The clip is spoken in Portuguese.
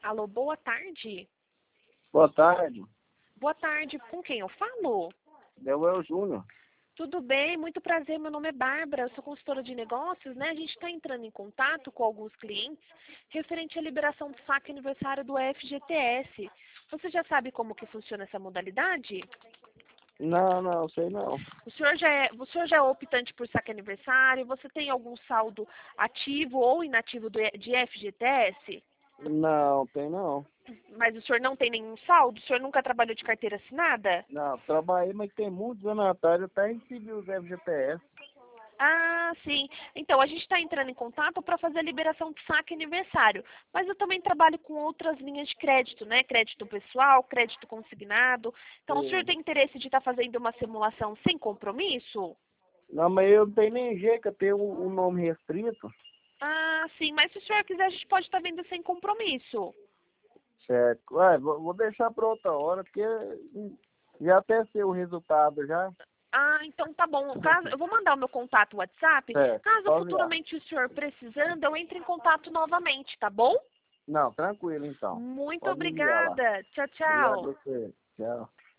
Alô, boa tarde. Boa tarde. Boa tarde, com quem eu falo? É o Júnior. Tudo bem, muito prazer, meu nome é Bárbara, eu sou consultora de negócios, né? A gente está entrando em contato com alguns clientes referente à liberação do saque aniversário do FGTS. Você já sabe como que funciona essa modalidade? Não, sei não. O senhor já é optante por saque aniversário? Você tem algum saldo ativo ou inativo de FGTS? Não, tem não. Mas o senhor não tem nenhum saldo? O senhor nunca trabalhou de carteira assinada? Não, trabalhei, mas tem muitos anos atrás, eu até recebi os FGTS. Ah, sim. Então, a gente está entrando em contato para fazer a liberação do saque aniversário. Mas eu também trabalho com outras linhas de crédito, né? Crédito pessoal, crédito consignado. Então, o senhor Sim. tem interesse de estar fazendo uma simulação sem compromisso? Não, mas eu não tenho nem jeito, eu tenho um nome restrito. Ah, sim. Mas se o senhor quiser, a gente pode estar vendo sem compromisso. Certo. Ué, vou deixar para outra hora, porque já até sei o resultado já. Ah, então tá bom. Eu vou mandar o meu contato WhatsApp. Certo, Caso pode enviar. futuramente o senhor precisando, eu entre em contato novamente, tá bom? Não, tranquilo então. Muito Pode me enviar lá. obrigada. Tchau, Obrigado tchau. a você. Tchau.